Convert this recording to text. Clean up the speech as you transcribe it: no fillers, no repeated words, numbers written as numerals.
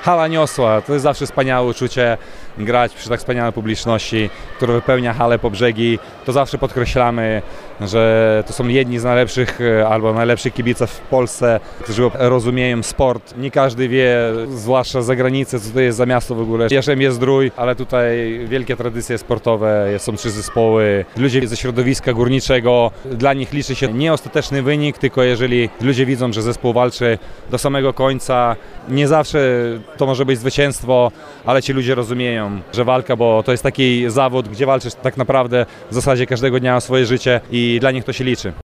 hala niosła. To jest zawsze wspaniałe uczucie grać przy tak wspaniałej publiczności, która wypełnia halę po brzegi. To zawsze podkreślamy, że to są jedni z najlepszych albo najlepszych kibiców w Polsce, którzy rozumieją sport. Nie każdy wie, zwłaszcza za granicę, co to jest za miasto w ogóle. Jeszem jest Zdrój, ale tutaj wielkie tradycje sportowe, są 3 zespoły. Ludzie ze środowiska górniczego, dla nich liczy się nie ostateczny wynik, tylko jeżeli ludzie widzą, że zespół walczy do samego końca. Nie zawsze to może być zwycięstwo, ale ci ludzie rozumieją, że walka, bo to jest taki zawód, gdzie walczysz tak naprawdę w zasadzie każdego dnia o swoje życie i dla nich to się liczy.